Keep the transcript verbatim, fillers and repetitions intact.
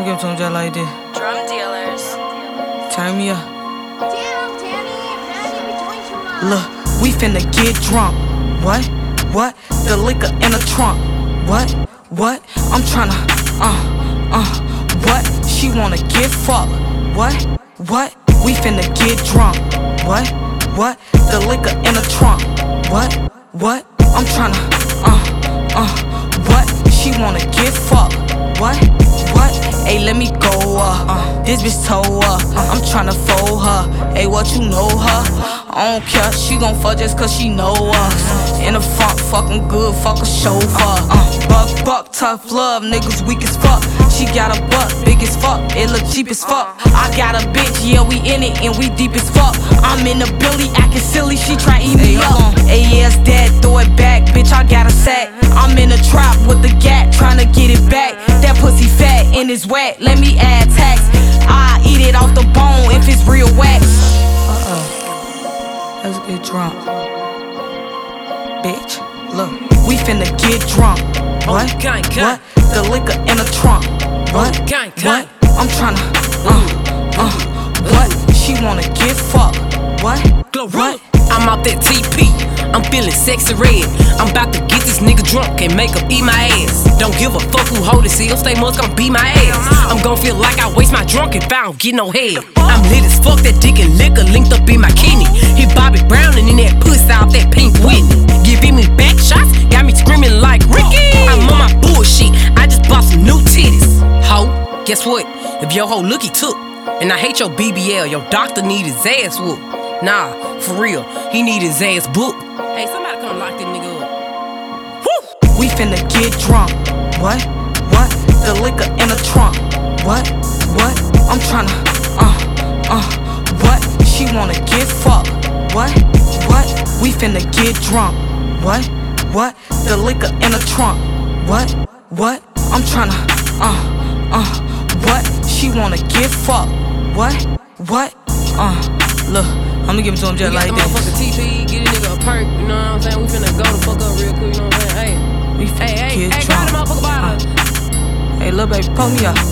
I'm giving to him just like this. Drum dealers. Turn me up. Damn, Tammy, man, you be doing too much. Look, we finna get drunk. What? What? The liquor in the trunk. What? What? I'm tryna, uh, uh, what? She wanna get fucked. What? What? We finna get drunk. What? What? The liquor in the trunk. What? What? I'm tryna, uh, uh, what? She wanna get fucked. What? What? Ayy, let me go up. Uh, this bitch toe up. Uh, I'm tryna fold her. Ayy, what you know her? I don't care, she gon' fuck just cause she know us. In the front, fucking good, fuck a chauffeur. Uh, buck, buck, tough love, niggas weak as fuck. She got a butt, big as fuck, it look cheap as fuck. I got a bitch, yeah, we in it and we deep as fuck. I'm in the Billy, acting silly, she try eat me up. Hey, yeah, it's dead, throw it back, bitch, I got a sack. I'm in the trap with the gat, tryna get it back. That pussy fat and it's wet, let me add tax. I eat it off the bone if it's real wax. Uh-uh. Let's get drunk. Bitch, look, we finna get drunk. What? What? The liquor in the trunk. What? What? I'm tryna, uh, uh, what? She wanna get fucked. What? What? I'm out that T P, I'm feeling sexy red. I'm about to get this nigga drunk and make him eat my ass. Don't give a fuck who hold it, seal, stay much gon' beat my ass. I'm gon' feel like I waste my drunk if I don't get no head. I'm lit as fuck, that dick and liquor linked up in my kidney. He Bobby Brown and in that pussy out that pink Whitney. Giving me back shots, got me screaming like Ricky. I'm on my bullshit, I just bought some new titties. Ho, guess what? If your hoe look, he took. And I hate your B B L, your doctor need his ass whooped. Nah, for real, he need his ass booked. Hey, somebody come lock this nigga up. Woo! We finna get drunk. What? What? The liquor in the trunk. What? What? I'm tryna, uh, uh, what? She wanna get fucked. What? What? We finna get drunk. What? What? The liquor in the trunk. What? What? I'm tryna, uh, uh, what? She wanna get fucked. What? What? Uh, look. I'ma give it to him just we like got the this. T P, get a nigga a perk, you know what I'm saying? We finna go the fuck up real quick, you know what I'm saying? Hey, we finna hey, hey, get hey, drunk. grab the motherfucker bottle. Uh, hey, little baby, pull me up.